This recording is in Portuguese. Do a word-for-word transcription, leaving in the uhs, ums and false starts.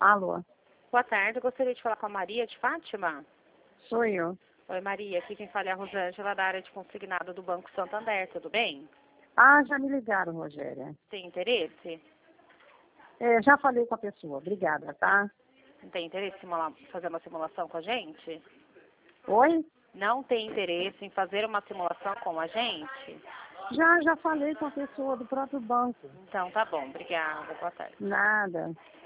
Alô, Boa tarde, eu gostaria de falar com a Maria de Fátima. sou eu. Oi, Maria, aqui quem fala é a Rosângela, da área de consignado do Banco Santander, tudo bem? Ah, já me ligaram, Rogéria. Tem interesse? É, já falei com a pessoa, obrigada, tá? Não tem interesse em simula- fazer uma simulação com a gente? Oi? Não tem interesse em fazer uma simulação com a gente? Já, já falei com a pessoa do próprio banco. Então tá bom, obrigada, boa tarde. Nada.